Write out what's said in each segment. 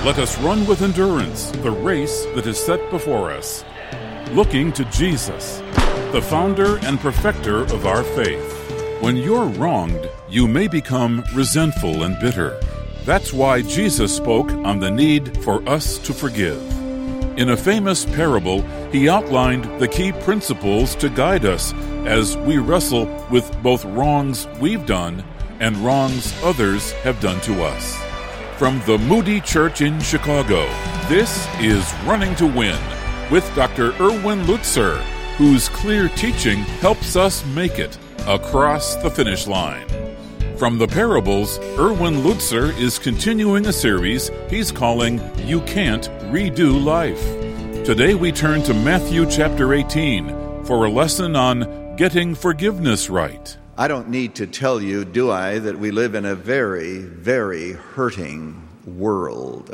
Let us run with endurance the race that is set before us, looking to Jesus, the founder and perfecter of our faith. When you're wronged, you may become resentful and bitter. That's why Jesus spoke on the need for us to forgive. In a famous parable, he outlined the key principles to guide us as we wrestle with both wrongs we've done and wrongs others have done to us. From the Moody Church in Chicago, this is Running to Win with Dr. Erwin Lutzer, whose clear teaching helps us make it across the finish line. From the parables, Erwin Lutzer is continuing a series he's calling You Can't Redo Life. Today we turn to Matthew chapter 18 for a lesson on getting forgiveness right. I don't need to tell you, do I, that we live in a very, very hurting world.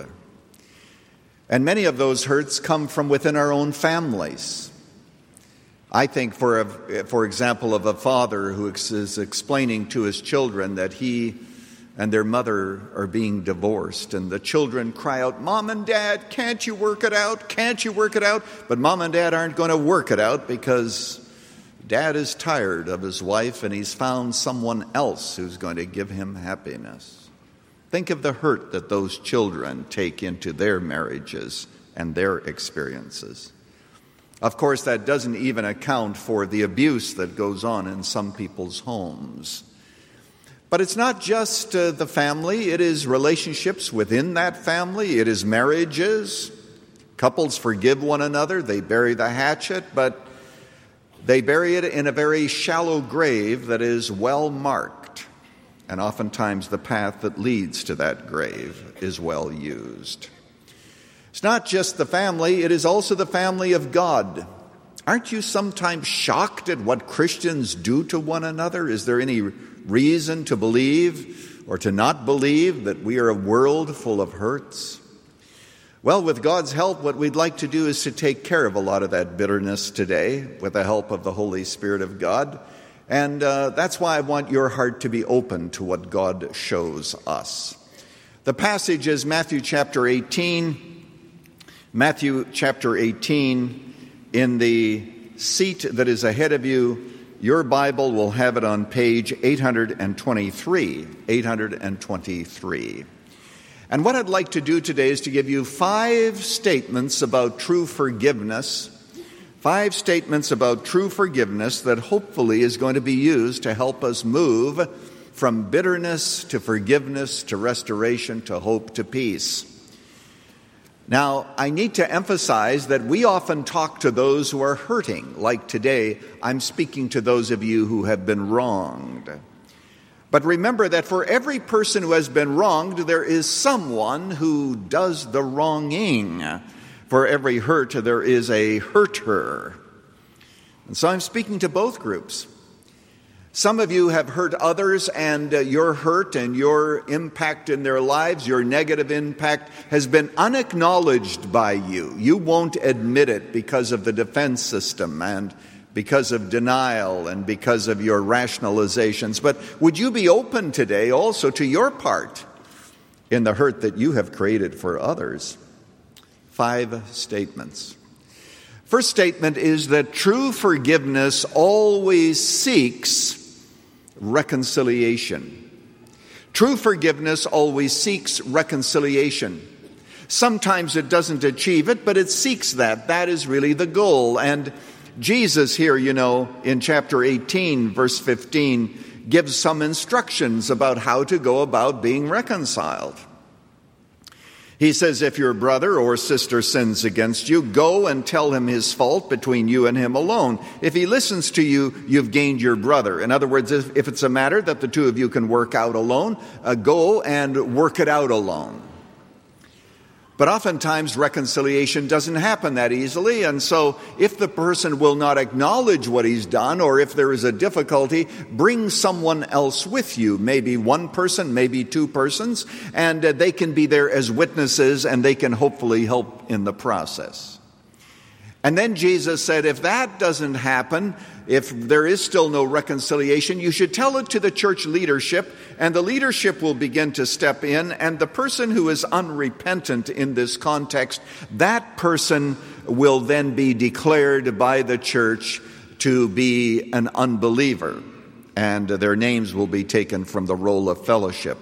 And many of those hurts come from within our own families. I think, for example, of a father who is explaining to his children that he and their mother are being divorced. And the children cry out, "Mom and Dad, can't you work it out? Can't you work it out?" But Mom and Dad aren't going to work it out because Dad is tired of his wife and he's found someone else who's going to give him happiness. Think of the hurt that those children take into their marriages and their experiences. Of course, that doesn't even account for the abuse that goes on in some people's homes. But it's not just the family, it is relationships within that family, it is marriages. Couples forgive one another, they bury the hatchet, but they bury it in a very shallow grave that is well marked. And oftentimes the path that leads to that grave is well used. It's not just the family, it is also the family of God. Aren't you sometimes shocked at what Christians do to one another? Is there any reason to believe or to not believe that we are a world full of hurts? Well, with God's help, what we'd like to do is to take care of a lot of that bitterness today with the help of the Holy Spirit of God. And that's why I want your heart to be open to what God shows us. The passage is Matthew chapter 18. Matthew chapter 18, in the seat that is ahead of you, your Bible will have it on page 823. 823. And what I'd like to do today is to give you 5 statements about true forgiveness. 5 statements about true forgiveness that hopefully is going to be used to help us move from bitterness to forgiveness to restoration to hope to peace. Now, I need to emphasize that we often talk to those who are hurting. Like today, I'm speaking to those of you who have been wronged. But remember that for every person who has been wronged, there is someone who does the wronging. For every hurt, there is a hurter. And so I'm speaking to both groups. Some of you have hurt others, and your hurt and your impact in their lives, your negative impact, has been unacknowledged by you. You won't admit it because of the defense system and because of denial and because of your rationalizations. But would you be open today also to your part in the hurt that you have created for others? 5 statements. First statement is that true forgiveness always seeks reconciliation. True forgiveness always seeks reconciliation. Sometimes it doesn't achieve it, but it seeks that. That is really the goal. And Jesus here, in chapter 18, verse 15, gives some instructions about how to go about being reconciled. He says, if your brother or sister sins against you, go and tell him his fault between you and him alone. If he listens to you, you've gained your brother. In other words, if it's a matter that the two of you can work out alone, go and work it out alone. But oftentimes reconciliation doesn't happen that easily, and so if the person will not acknowledge what he's done, or if there is a difficulty, bring someone else with you, maybe one person, maybe 2 persons, and they can be there as witnesses, and they can hopefully help in the process. And then Jesus said, if that doesn't happen, if there is still no reconciliation, you should tell it to the church leadership, and the leadership will begin to step in, and the person who is unrepentant in this context, that person will then be declared by the church to be an unbeliever, and their names will be taken from the roll of fellowship.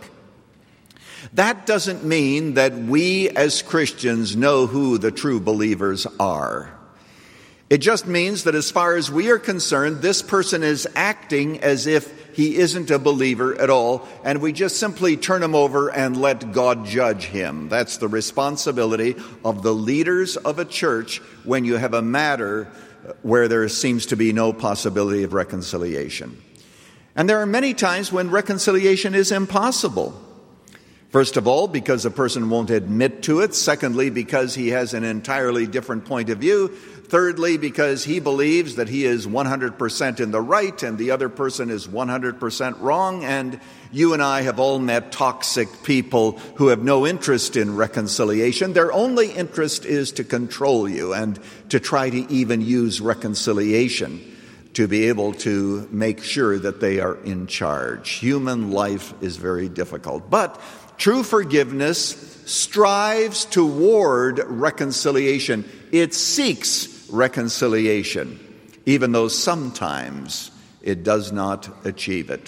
That doesn't mean that we as Christians know who the true believers are. It just means that as far as we are concerned, this person is acting as if he isn't a believer at all, and we just simply turn him over and let God judge him. That's the responsibility of the leaders of a church when you have a matter where there seems to be no possibility of reconciliation. And there are many times when reconciliation is impossible. First of all, because a person won't admit to it. Secondly, because he has an entirely different point of view. Thirdly, because he believes that he is 100% in the right and the other person is 100% wrong. And you and I have all met toxic people who have no interest in reconciliation. Their only interest is to control you and to try to even use reconciliation to be able to make sure that they are in charge. Human life is very difficult. But true forgiveness strives toward reconciliation. It seeks reconciliation, even though sometimes it does not achieve it.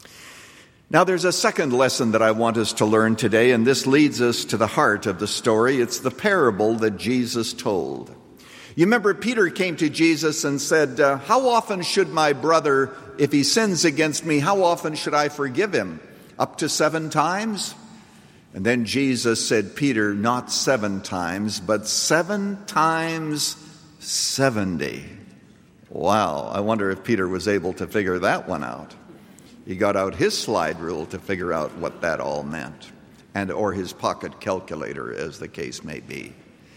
Now, there's a second lesson that I want us to learn today, and this leads us to the heart of the story. It's the parable that Jesus told. You remember Peter came to Jesus and said, how often should my brother, if he sins against me, how often should I forgive him? Up to 7 times? And then Jesus said, Peter, not 7 times, but 7 times 70. Wow, I wonder if Peter was able to figure that one out. He got out his slide rule to figure out what that all meant, or his pocket calculator, as the case may be.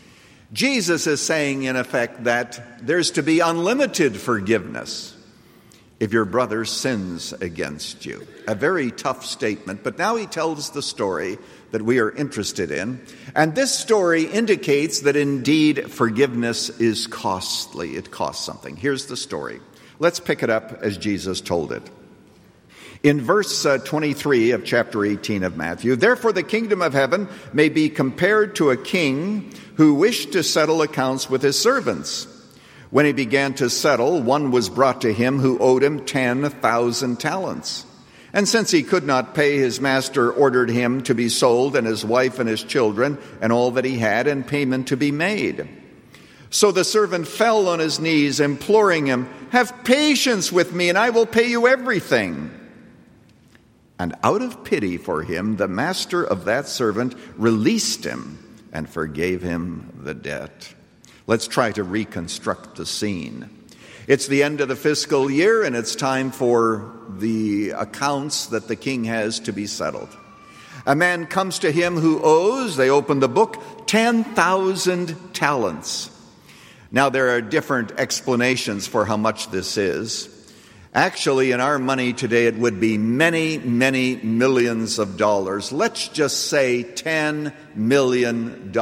Jesus is saying, in effect, that there's to be unlimited forgiveness if your brother sins against you. A very tough statement, but now he tells the story that we are interested in. And this story indicates that indeed forgiveness is costly. It costs something. Here's the story. Let's pick it up as Jesus told it. In verse 23 of chapter 18 of Matthew, therefore the kingdom of heaven may be compared to a king who wished to settle accounts with his servants. When he began to settle, one was brought to him who owed him 10,000 talents. And since he could not pay, his master ordered him to be sold, and his wife and his children, and all that he had, and payment to be made. So the servant fell on his knees, imploring him, have patience with me, and I will pay you everything. And out of pity for him, the master of that servant released him and forgave him the debt. Let's try to reconstruct the scene. It's the end of the fiscal year, and it's time for the accounts that the king has to be settled. A man comes to him who owes, they open the book, 10,000 talents. Now, there are different explanations for how much this is. Actually, in our money today, it would be many, many millions of dollars. Let's just say $10 million.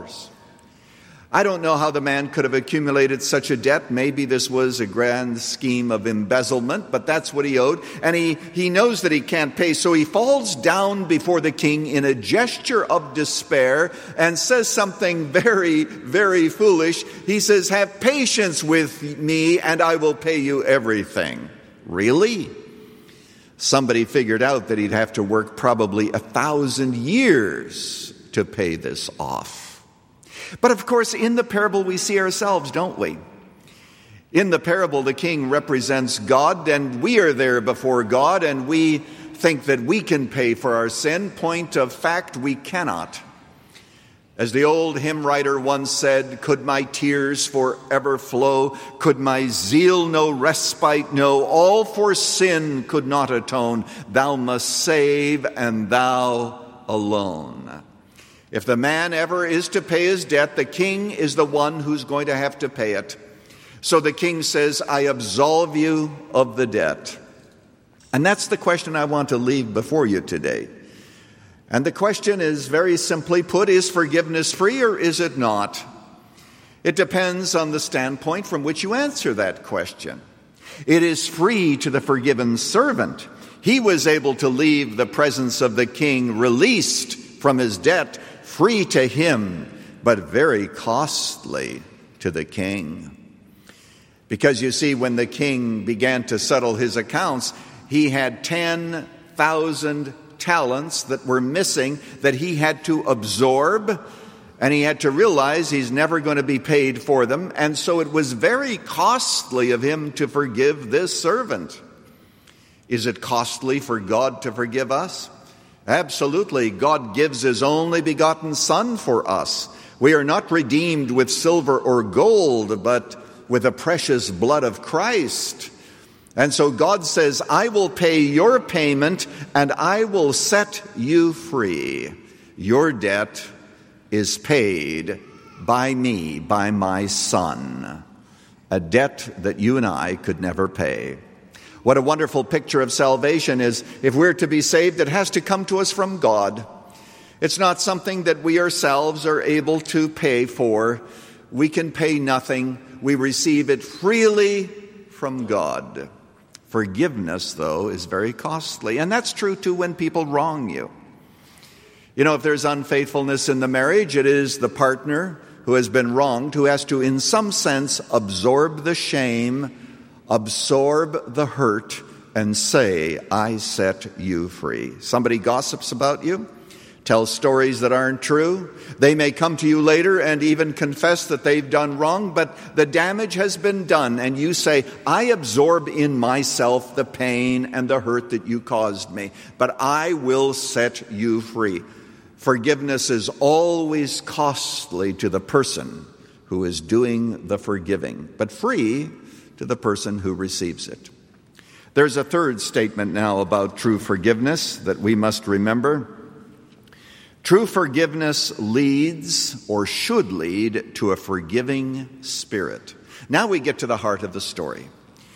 I don't know how the man could have accumulated such a debt. Maybe this was a grand scheme of embezzlement, but that's what he owed. And he knows that he can't pay, so he falls down before the king in a gesture of despair and says something very, very foolish. He says, have patience with me and I will pay you everything. Really? Somebody figured out that he'd have to work probably 1,000 years to pay this off. But of course, in the parable we see ourselves, don't we? In the parable, the king represents God, and we are there before God, and we think that we can pay for our sin. Point of fact, we cannot. As the old hymn writer once said, could my tears forever flow? Could my zeal no respite know? All for sin could not atone. Thou must save, and thou alone. If the man ever is to pay his debt, the king is the one who's going to have to pay it. So the king says, I absolve you of the debt. And that's the question I want to leave before you today. And the question is very simply put, is forgiveness free or is it not? It depends on the standpoint from which you answer that question. It is free to the forgiven servant. He was able to leave the presence of the king released from his debt, free to him, but very costly to the king. Because you see, when the king began to settle his accounts, he had 10,000 talents that were missing that he had to absorb, and he had to realize he's never going to be paid for them. And so it was very costly of him to forgive this servant. Is it costly for God to forgive us? Absolutely. God gives his only begotten Son for us. We are not redeemed with silver or gold, but with the precious blood of Christ. And so God says, I will pay your payment and I will set you free. Your debt is paid by me, by my Son, a debt that you and I could never pay. What a wonderful picture of salvation is. If we're to be saved, it has to come to us from God. It's not something that we ourselves are able to pay for. We can pay nothing. We receive it freely from God. Forgiveness, though, is very costly. And that's true, too, when people wrong you. You know, if there's unfaithfulness in the marriage, it is the partner who has been wronged who has to, in some sense, absorb the shame, absorb the hurt, and say, I set you free. Somebody gossips about you, tells stories that aren't true. They may come to you later and even confess that they've done wrong, but the damage has been done, and you say, I absorb in myself the pain and the hurt that you caused me, but I will set you free. Forgiveness is always costly to the person who is doing the forgiving, but free to the person who receives it. There's a third statement now about true forgiveness that we must remember. True forgiveness leads, or should lead, to a forgiving spirit. Now we get to the heart of the story.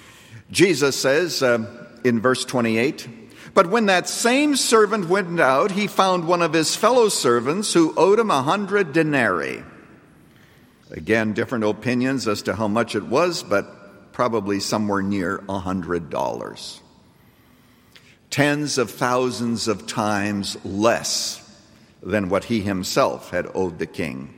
Jesus says in verse 28, but when that same servant went out, he found one of his fellow servants who owed him 100 denarii. Again, different opinions as to how much it was, but probably somewhere near $100. Tens of thousands of times less than what he himself had owed the king.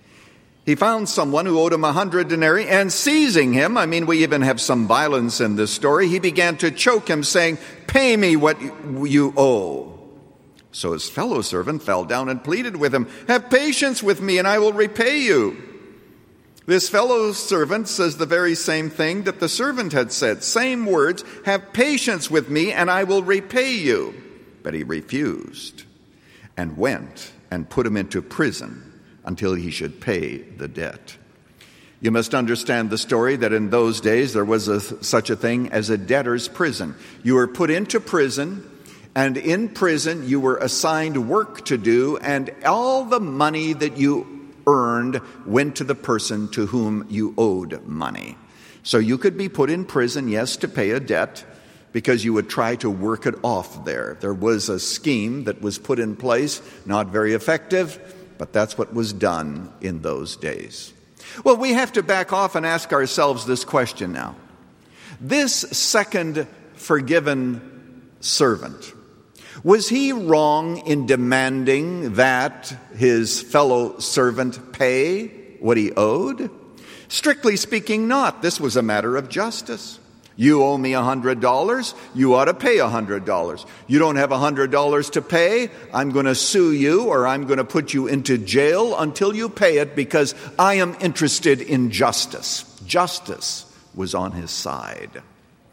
He found someone who owed him 100 denarii, and seizing him, we even have some violence in this story, he began to choke him, saying, pay me what you owe. So his fellow servant fell down and pleaded with him, have patience with me and I will repay you. This fellow servant says the very same thing that the servant had said, same words, have patience with me and I will repay you. But he refused and went and put him into prison until he should pay the debt. You must understand the story that in those days there was such a thing as a debtor's prison. You were put into prison, and in prison you were assigned work to do, and all the money that you earned went to the person to whom you owed money. So you could be put in prison, yes, to pay a debt, because you would try to work it off there. There was a scheme that was put in place, not very effective, but that's what was done in those days. Well, we have to back off and ask ourselves this question now. This second forgiven servant, was he wrong in demanding that his fellow servant pay what he owed? Strictly speaking, not. This was a matter of justice. You owe me $100, you ought to pay $100. You don't have $100 to pay, I'm going to sue you or I'm going to put you into jail until you pay it because I am interested in justice. Justice was on his side.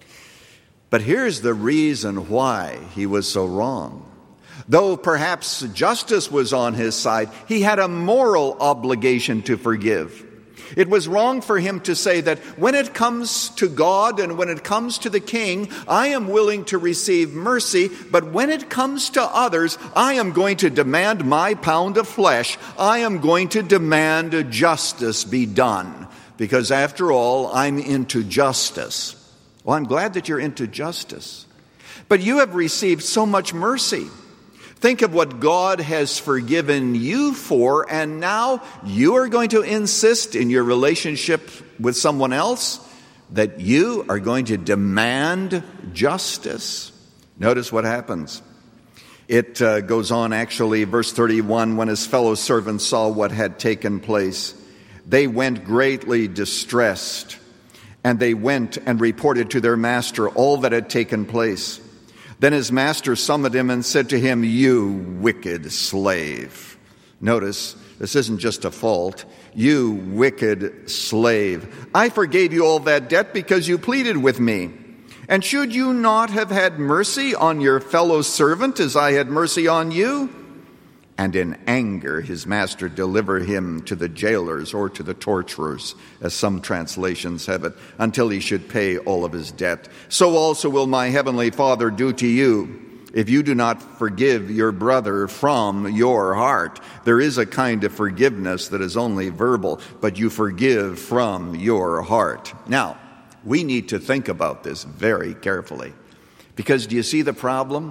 But here's the reason why he was so wrong. Though perhaps justice was on his side, he had a moral obligation to forgive. It was wrong for him to say that when it comes to God and when it comes to the king, I am willing to receive mercy, but when it comes to others, I am going to demand my pound of flesh. I am going to demand justice be done, because after all, I'm into justice. Well, I'm glad that you're into justice, but you have received so much mercy. Think of what God has forgiven you for, and now you are going to insist in your relationship with someone else that you are going to demand justice. Notice what happens. It goes on, actually, verse 31, when his fellow servants saw what had taken place, they went greatly distressed, and they went and reported to their master all that had taken place. Then his master summoned him and said to him, "You wicked slave." Notice, this isn't just a fault. "You wicked slave. I forgave you all that debt because you pleaded with me. And should you not have had mercy on your fellow servant as I had mercy on you?" And in anger his master delivered him to the jailers, or to the torturers, as some translations have it, until he should pay all of his debt. So also will my heavenly Father do to you, if you do not forgive your brother from your heart. There is a kind of forgiveness that is only verbal, but you forgive from your heart. Now, we need to think about this very carefully, because do you see the problem?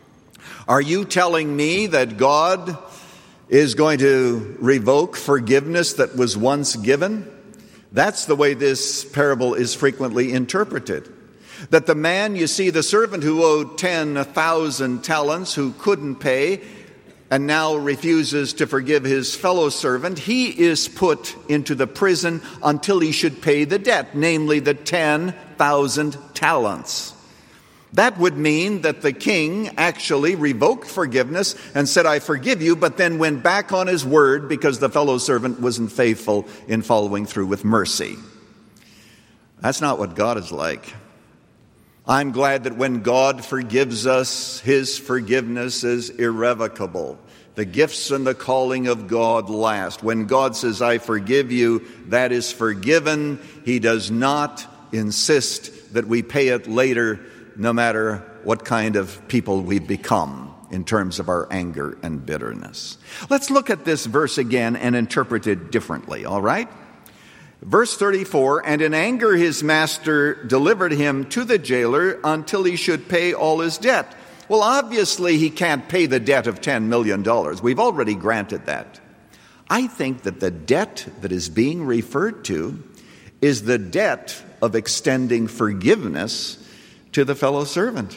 Are you telling me that God is going to revoke forgiveness that was once given? That's the way this parable is frequently interpreted. That the man, you see, the servant who owed 10,000 talents, who couldn't pay, and now refuses to forgive his fellow servant, he is put into the prison until he should pay the debt, namely the 10,000 talents. That would mean that the king actually revoked forgiveness and said, "I forgive you," but then went back on his word because the fellow servant wasn't faithful in following through with mercy. That's not what God is like. I'm glad that when God forgives us, his forgiveness is irrevocable. The gifts and the calling of God last. When God says, "I forgive you," that is forgiven. He does not insist that we pay it later, no matter what kind of people we've become in terms of our anger and bitterness. Let's look at this verse again and interpret it differently, all right? Verse 34, "And in anger his master delivered him to the jailer until he should pay all his debt." Well, obviously he can't pay the debt of $10 million. We've already granted that. I think that the debt that is being referred to is the debt of extending forgiveness to the fellow servant.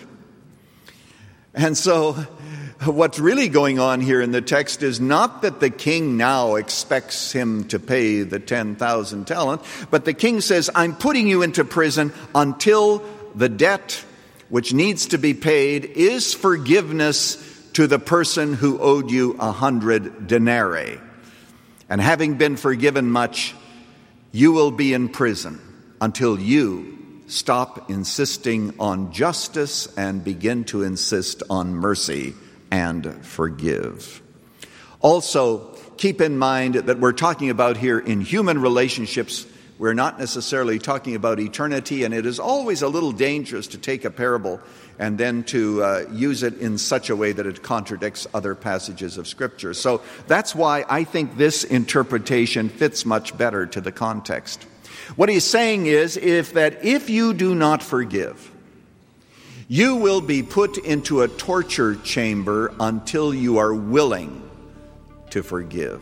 And so what's really going on here in the text is not that the king now expects him to pay the 10,000 talents, but the king says, "I'm putting you into prison until the debt which needs to be paid is forgiveness to the person who owed you 100 denarii. And having been forgiven much, you will be in prison until you stop insisting on justice and begin to insist on mercy and forgive." Also, keep in mind that we're talking about here in human relationships. We're not necessarily talking about eternity, and it is always a little dangerous to take a parable and then to use it in such a way that it contradicts other passages of Scripture. So that's why I think this interpretation fits much better to the context. What he's saying is if you do not forgive, you will be put into a torture chamber until you are willing to forgive.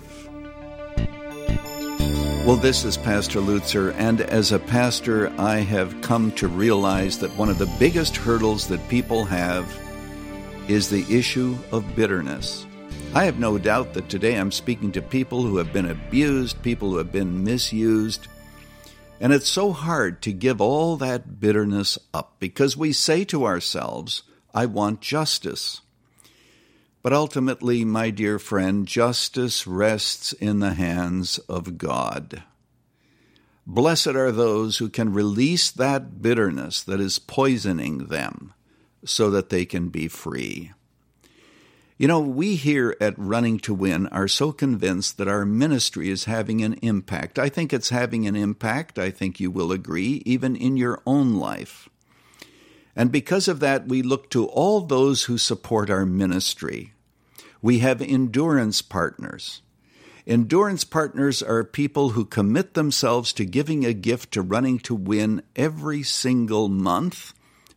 Well, this is Pastor Lutzer, and as a pastor, I have come to realize that one of the biggest hurdles that people have is the issue of bitterness. I have no doubt that today I'm speaking to people who have been abused, people who have been misused, and it's so hard to give all that bitterness up because we say to ourselves, "I want justice." But ultimately, my dear friend, justice rests in the hands of God. Blessed are those who can release that bitterness that is poisoning them so that they can be free. You know, we here at Running to Win are so convinced that our ministry is having an impact. I think it's having an impact, I think you will agree, even in your own life. And because of that, we look to all those who support our ministry. We have endurance partners. Endurance partners are people who commit themselves to giving a gift to Running to Win every single month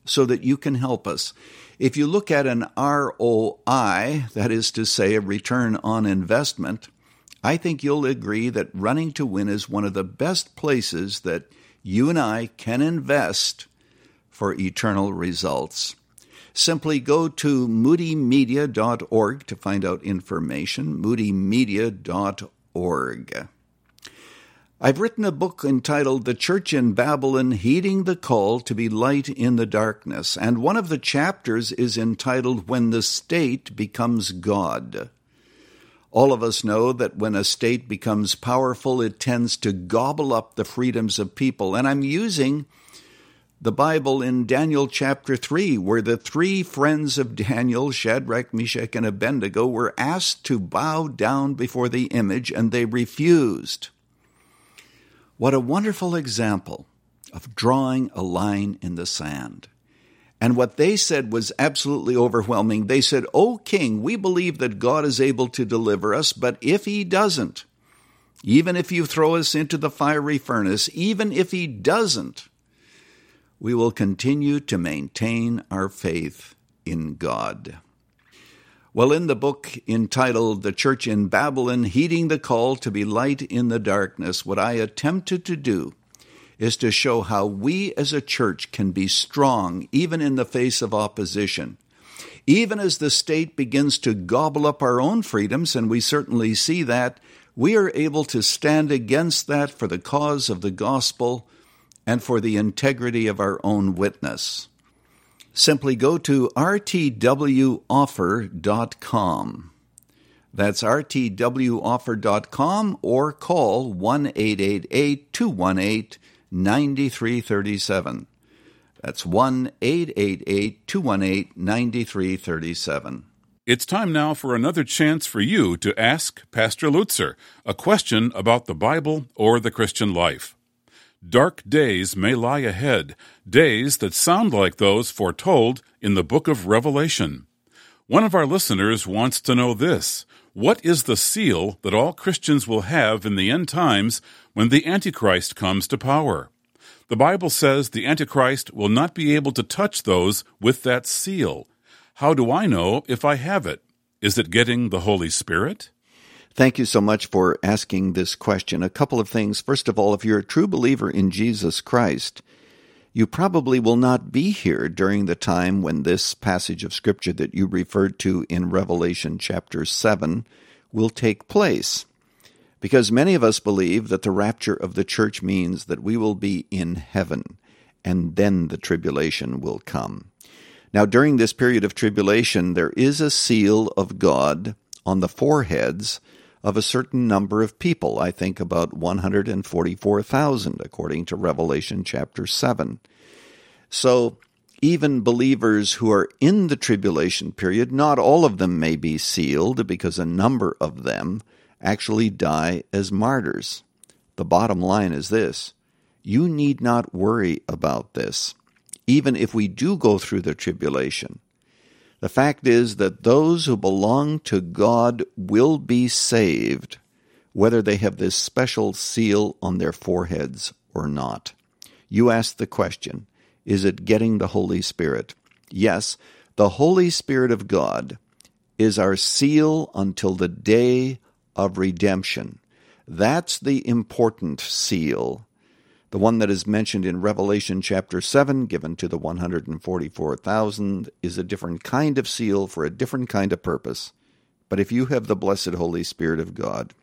so that you can help us. If you look at an ROI, that is to say, a return on investment, I think you'll agree that Running to Win is one of the best places that you and I can invest for eternal results. Simply go to moodymedia.org to find out information, moodymedia.org. I've written a book entitled The Church in Babylon, Heeding the Call to be Light in the Darkness, and one of the chapters is entitled When the State Becomes God. All of us know that when a state becomes powerful, it tends to gobble up the freedoms of people, and I'm using the Bible in Daniel chapter 3, where the three friends of Daniel, Shadrach, Meshach, and Abednego, were asked to bow down before the image, and they refused. What a wonderful example of drawing a line in the sand. And what they said was absolutely overwhelming. They said, "O king, we believe that God is able to deliver us, but if he doesn't, even if you throw us into the fiery furnace, even if he doesn't, we will continue to maintain our faith in God." Well, in the book entitled The Church in Babylon, Heeding the Call to be Light in the Darkness, what I attempted to do is to show how we as a church can be strong even in the face of opposition. Even as the state begins to gobble up our own freedoms, and we certainly see that, we are able to stand against that for the cause of the gospel and for the integrity of our own witness. Simply go to rtwoffer.com. That's rtwoffer.com, or call 1-888-218-9337. That's 1-888-218-9337. It's time now for another chance for you to ask Pastor Lutzer a question about the Bible or the Christian life. Dark days may lie ahead, days that sound like those foretold in the book of Revelation. One of our listeners wants to know this: what is the seal that all Christians will have in the end times when the Antichrist comes to power? The Bible says the Antichrist will not be able to touch those with that seal. How do I know if I have it? Is it getting the Holy Spirit? Thank you so much for asking this question. A couple of things. First of all, if you're a true believer in Jesus Christ, you probably will not be here during the time when this passage of Scripture that you referred to in Revelation chapter 7 will take place. Because many of us believe that the rapture of the church means that we will be in heaven, and then the tribulation will come. Now, during this period of tribulation, there is a seal of God on the foreheads of a certain number of people. I think about 144,000, according to Revelation chapter 7. So even believers who are in the tribulation period, not all of them may be sealed, because a number of them actually die as martyrs. The bottom line is this: you need not worry about this, even if we do go through the tribulation. The fact is that those who belong to God will be saved, whether they have this special seal on their foreheads or not. You ask the question, is it getting the Holy Spirit? Yes, the Holy Spirit of God is our seal until the day of redemption. That's the important seal. The one that is mentioned in Revelation chapter 7, given to the 144,000, is a different kind of seal for a different kind of purpose. But if you have the blessed Holy Spirit of God,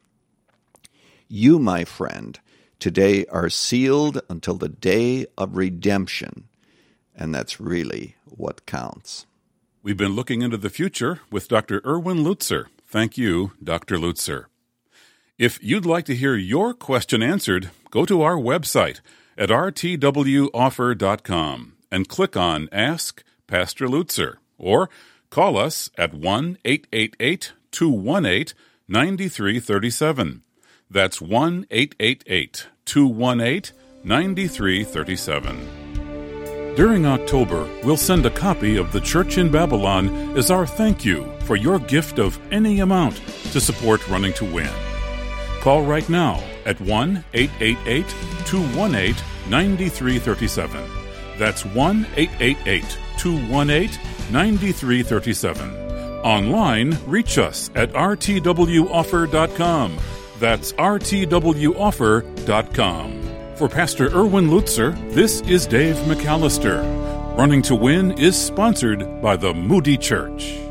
you, my friend, today are sealed until the day of redemption. And that's really what counts. We've been looking into the future with Dr. Erwin Lutzer. Thank you, Dr. Lutzer. If you'd like to hear your question answered, go to our website at rtwoffer.com and click on Ask Pastor Lutzer, or call us at 1-888-218-9337. That's 1-888-218-9337. During October, we'll send a copy of The Church in Babylon as our thank you for your gift of any amount to support Running to Win. Call right now at 1-888-218-9337. That's 1-888-218-9337. Online, reach us at rtwoffer.com. That's rtwoffer.com. For Pastor Erwin Lutzer, this is Dave McAllister. Running to Win is sponsored by the Moody Church.